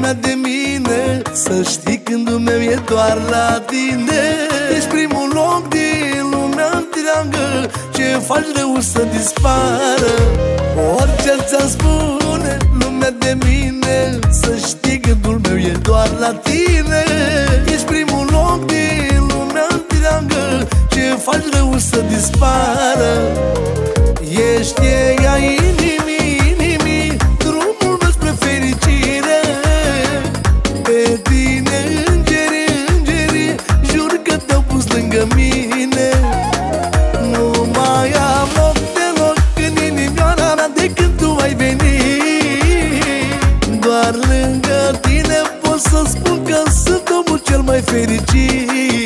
lumea de mine, să știi gândul meu e doar la tine. Ești primul loc din lumea întreagă, ce faci rău să dispară. Orice ți-am spune lumea de mine, să știi gândul meu e doar la tine. Ești primul loc din lumea întreagă, ce faci rău să dispară. Ești cheia inimii, drumul meu spre fericire. Pe tine îngerii, jur că te-au pus lângă mine. Nu mai am loc deloc în inimioara mea de când tu ai venit. Doar lângă tine pot să spun că sunt omul cel mai fericit.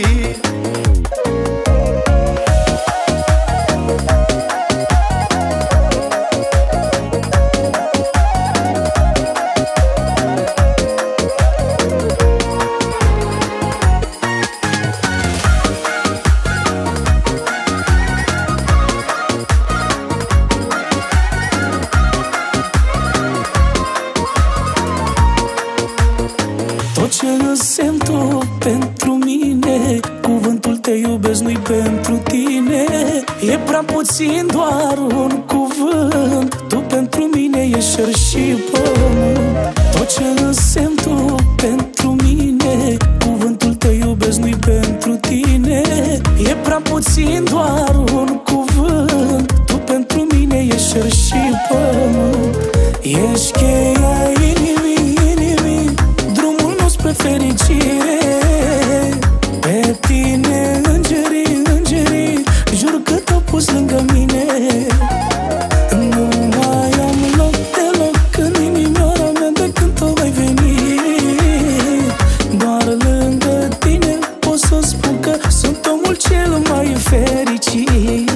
Tot ce însemn tu pentru mine, cuvântul te iubesc nu-i pentru tine. E prea puțin doar un cuvânt, tu pentru mine ești cer și pământ. Tot ce însemn tu pentru mine, cuvântul te iubesc nu-i pentru tine. E prea puțin doar un cuvânt, tu pentru mine ești cer și pământ. Ești cheia inimii, drumul nostru spre fericire. Pe tine îngerii, jur că te-au pus lângă mine. Nu mai am loc deloc în inimioara mea de când tu ai venit. Doar lângă tine pot să spun că sunt omul cel mai fericit.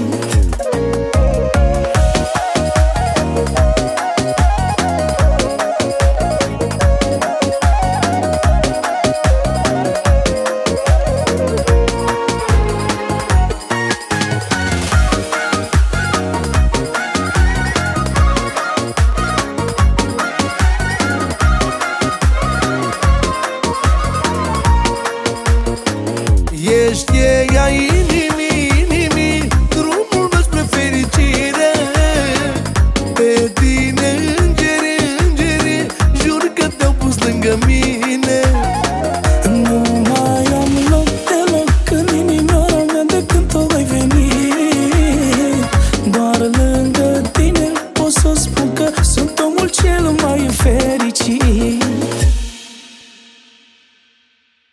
Ești cheia